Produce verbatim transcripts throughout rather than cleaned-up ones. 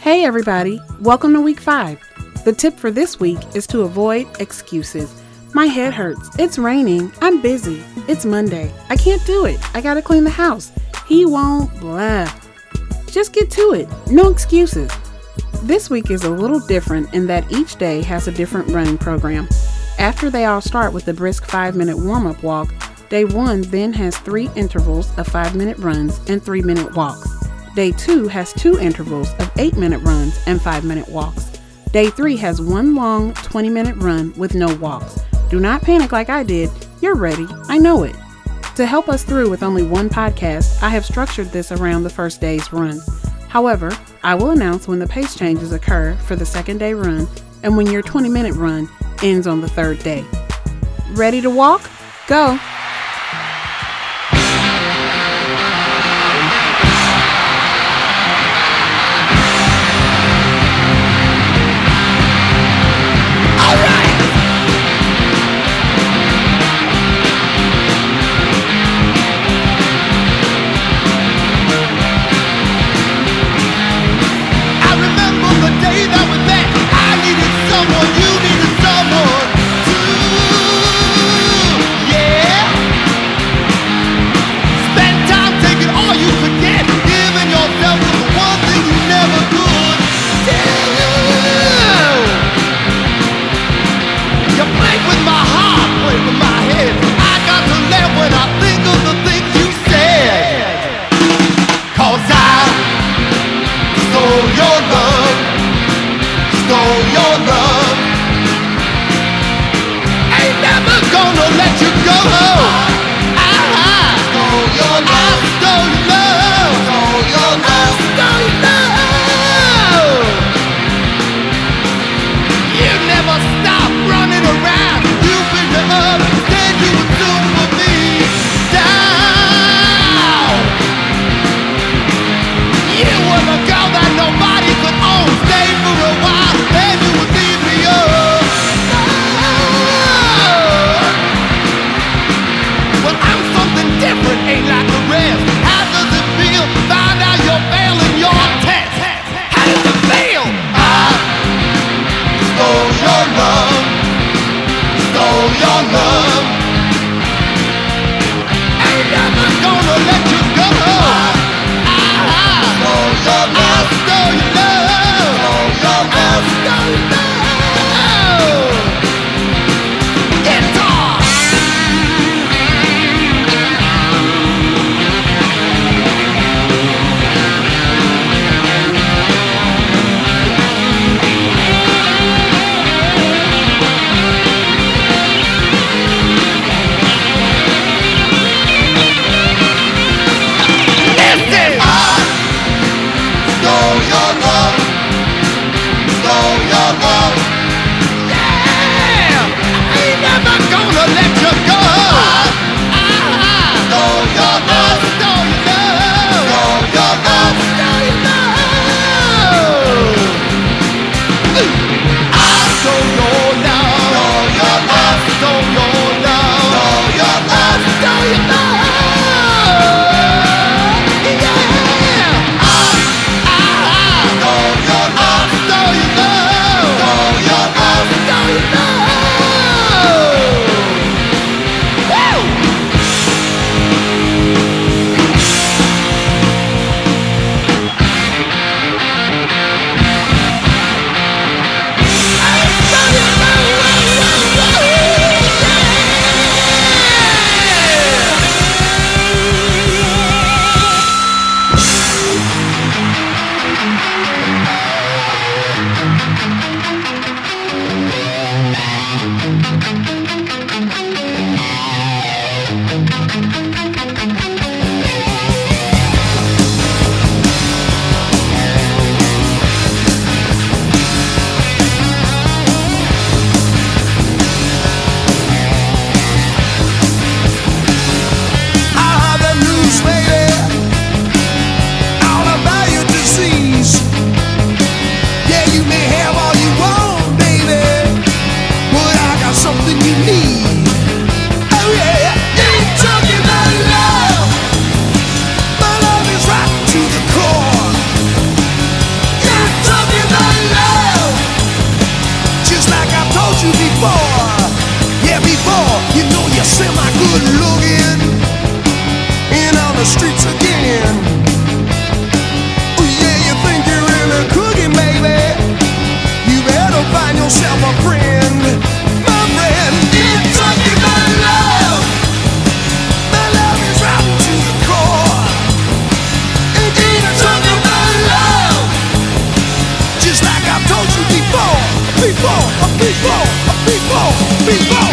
Hey everybody, welcome to week five. The tip for this week is to avoid excuses. My head hurts, it's raining, I'm busy, it's Monday, I can't do it, I gotta clean the house, he won't, blah. Just get to it, no excuses. This week is a little different in that each day has a different running program. After they all start with the brisk five minute warm-up walk, day one then has three intervals of five minute runs and three minute walks. Day two has two intervals of eight minute runs and five minute walks. Day three has one long twenty minute run with no walks. Do not panic like I did. You're ready. I know it. To help us through with only one podcast, I have structured this around the first day's run. However, I will announce when the pace changes occur for the second day run and when your twenty minute run ends on the third day. Ready to walk? Go! Stole people, people, people, people.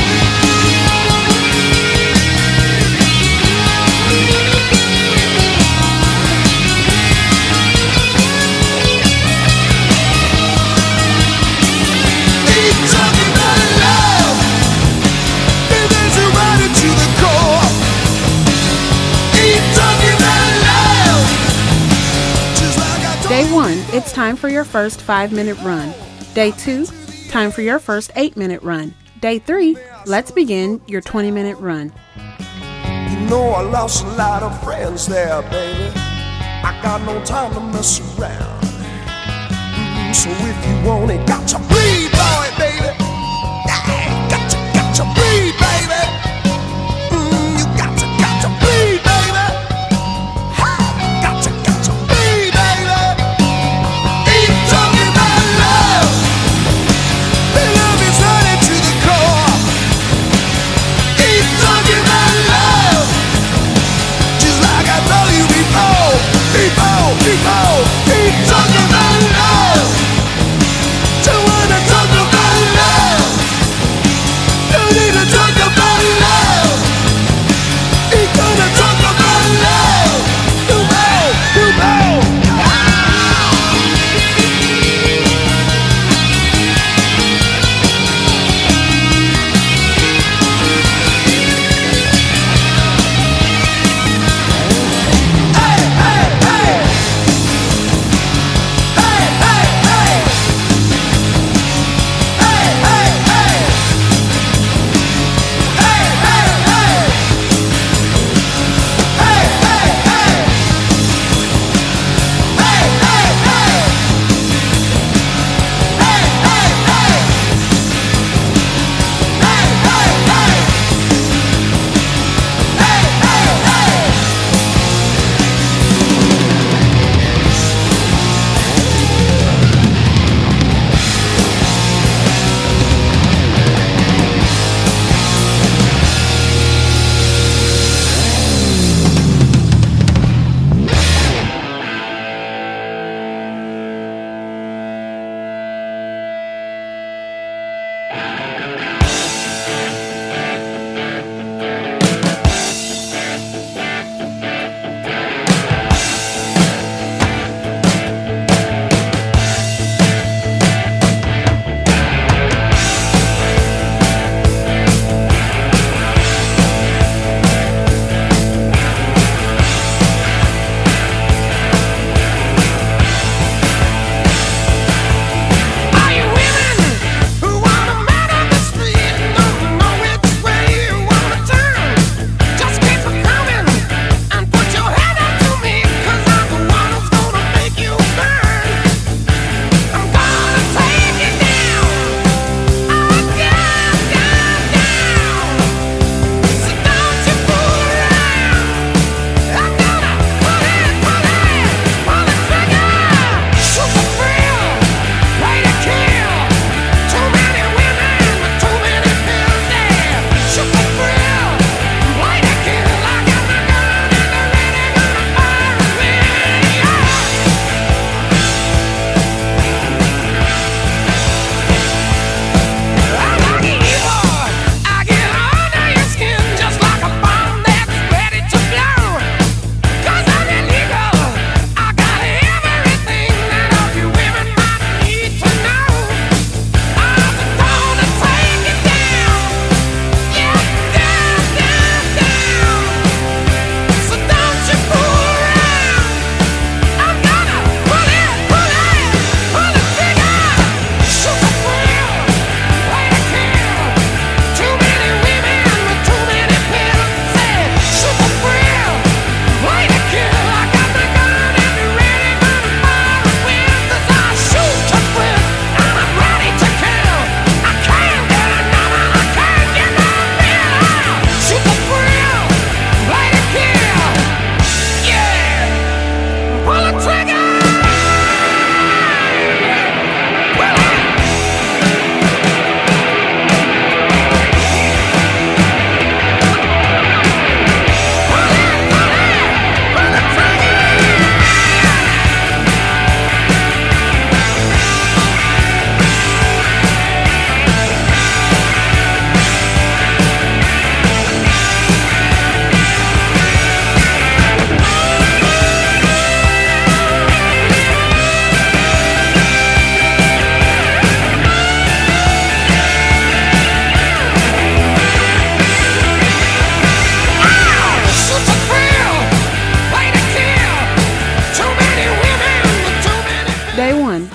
Day one, it's time for your first five-minute run. Day two, time for your first eight-minute run. Day three, let's begin your twenty-minute run. You know I lost a lot of friends there, baby. I got no time to mess around. Mm, so if you want it, got to bleed, boy, baby. Yeah, got to, got to bleed, baby. Mm, you got to, got to bleed, baby. Ha, got to, got to bleed, baby. Keep talking about love. The love is running to the core. Keep talking about love. Just like I told you before. People, people, keep talking about love. Don't wanna talk about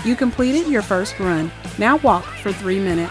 You completed your first run. Now walk for three minutes.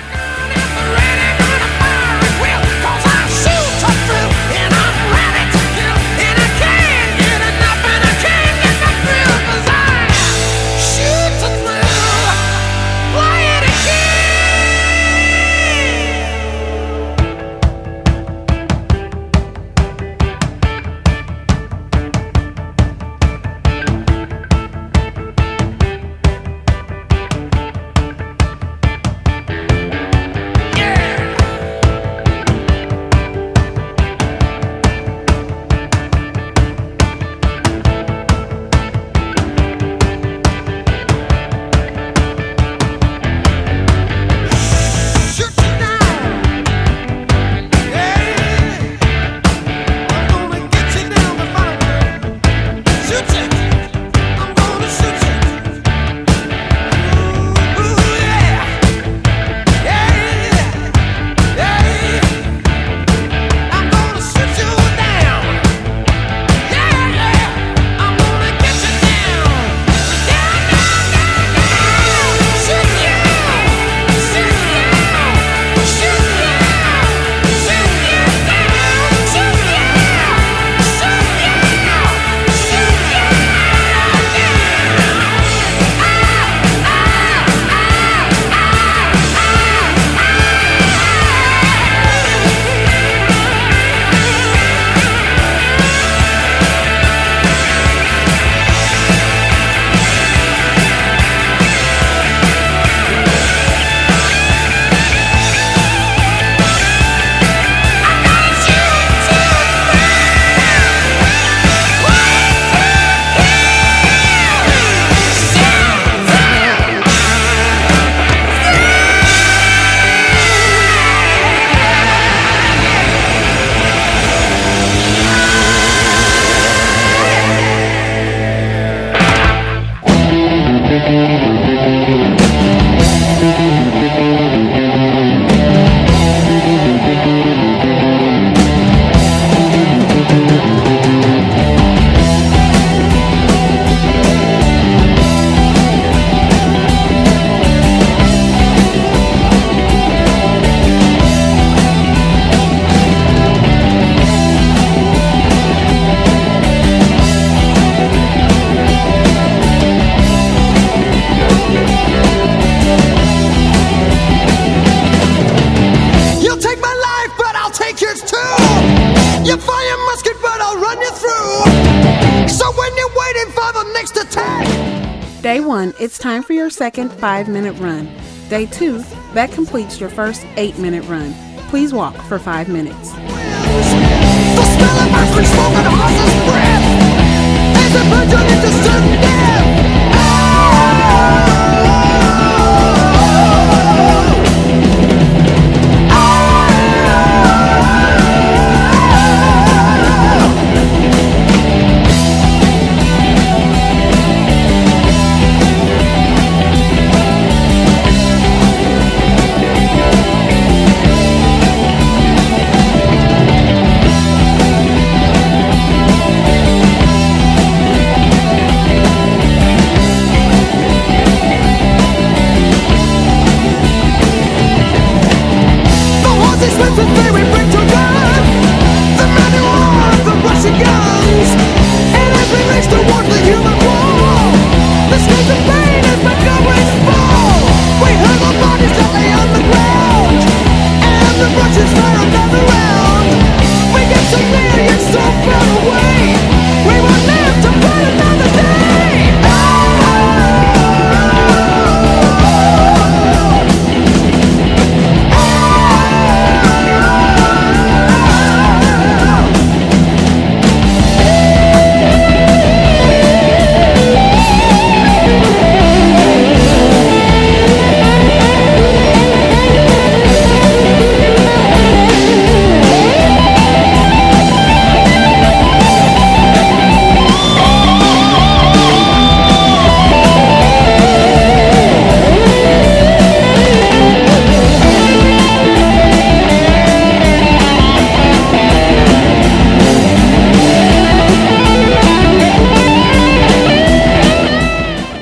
Day one, it's time for your second five-minute run. Day two, that completes your first eight-minute run. Please walk for five minutes. The smell of ice cream smoke and a horse's breath as it burns you into sudden death.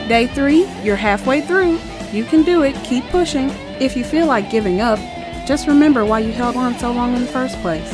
Day three, you're halfway through. You can do it. Keep pushing. If you feel like giving up, just remember why you held on so long in the first place.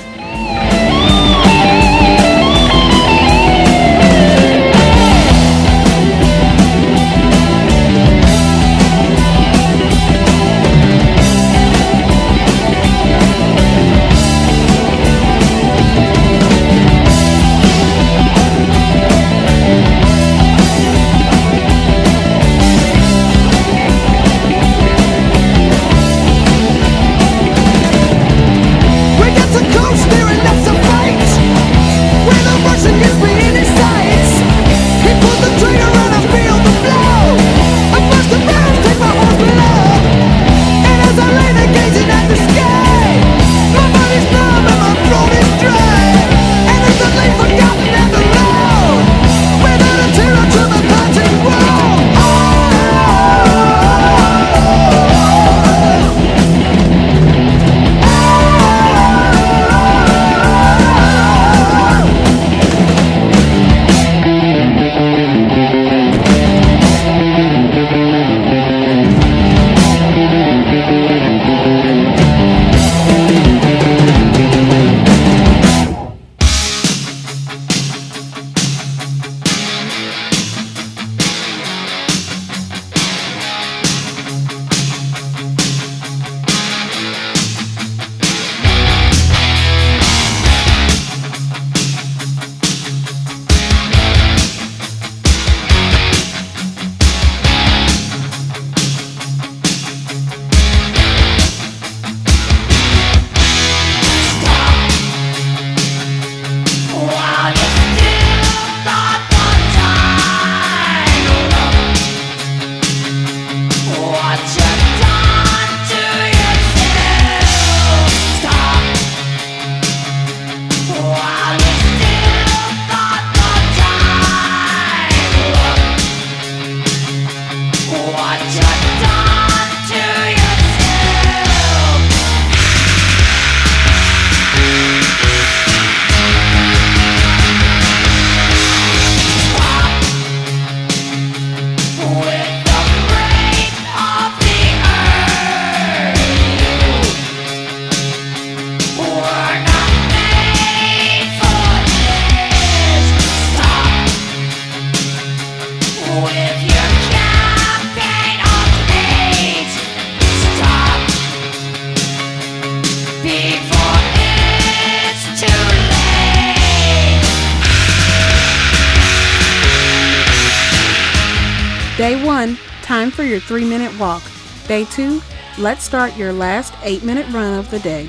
Day one, time for your three-minute walk. Day two, let's start your last eight-minute run of the day.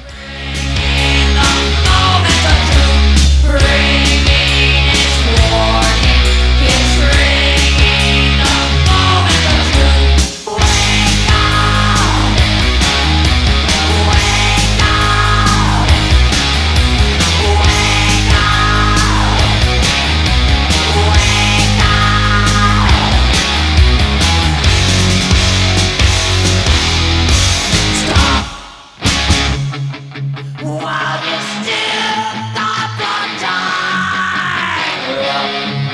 While you still got the time.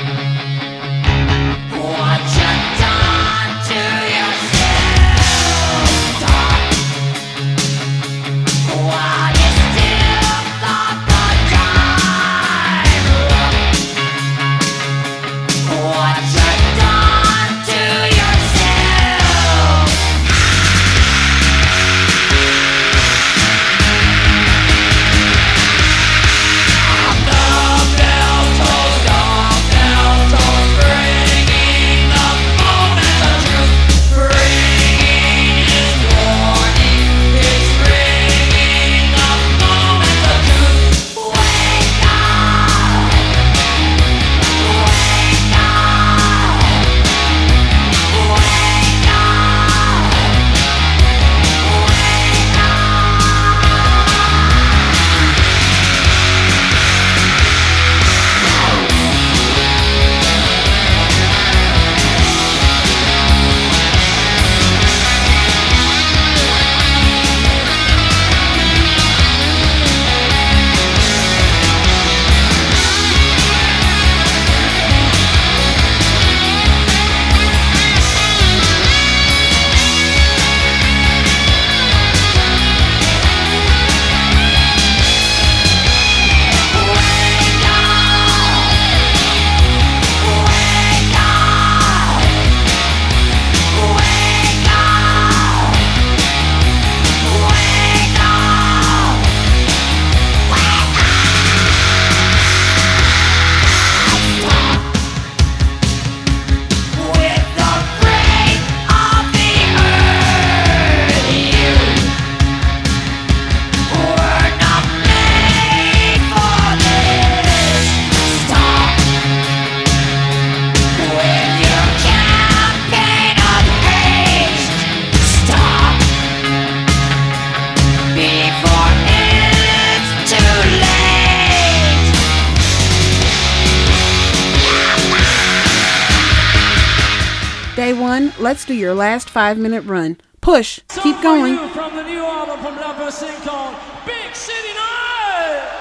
Day one, let's do your last five-minute run. Push. Keep going. From the new album from Leper Sing called Big City Night.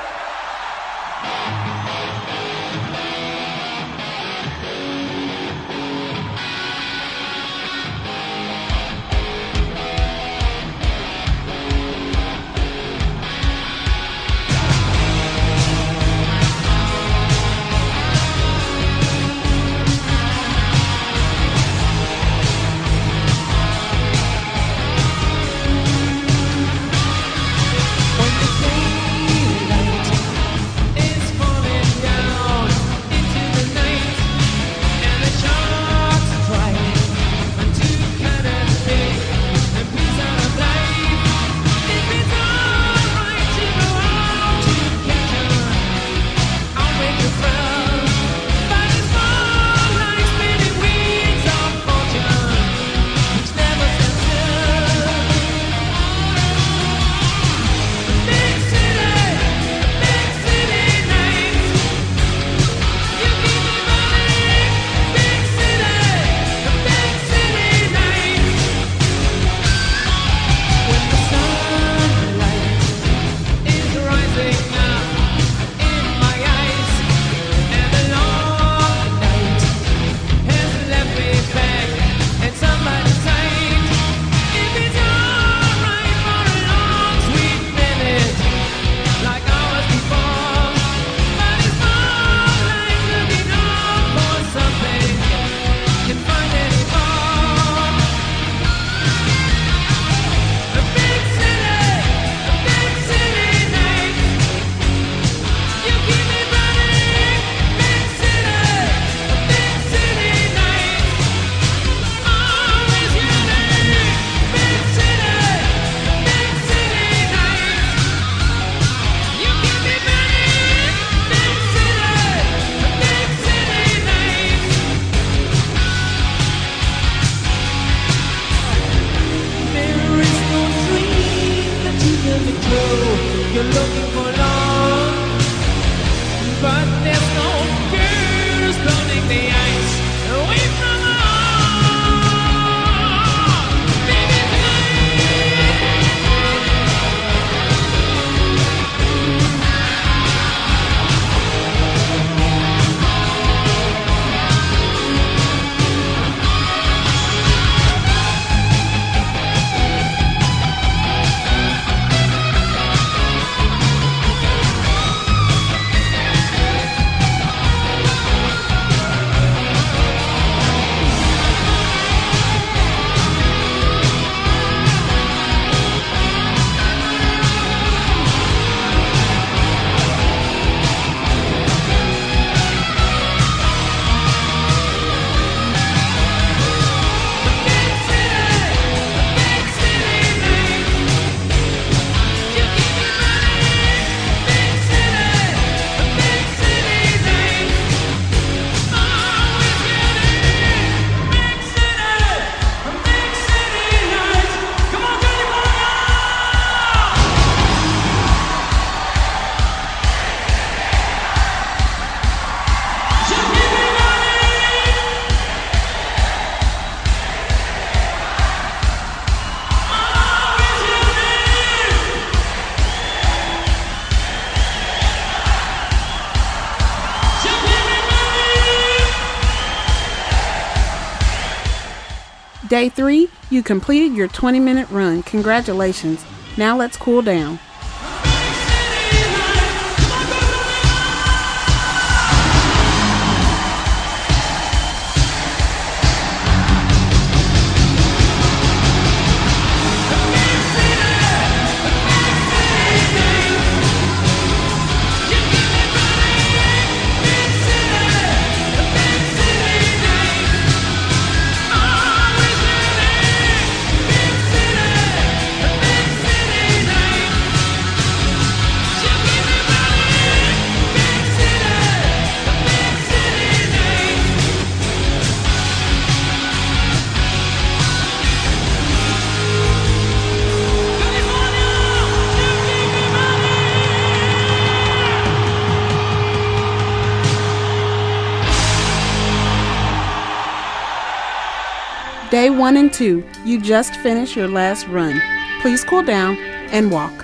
You're looking for love, but there's no girls burning the ice away from home. Baby, Day three, you completed your twenty-minute run. Congratulations. Now let's cool down. Day one and two, you just finished your last run. Please cool down and walk.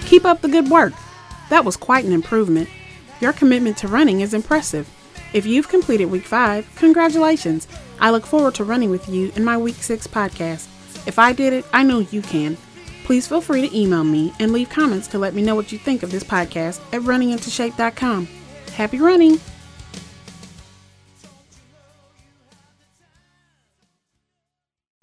Keep up the good work. That was quite an improvement. Your commitment to running is impressive. If you've completed week five, congratulations. I look forward to running with you in my week six podcast. If I did it, I know you can. Please feel free to email me and leave comments to let me know what you think of this podcast at running into shape dot com. Happy running!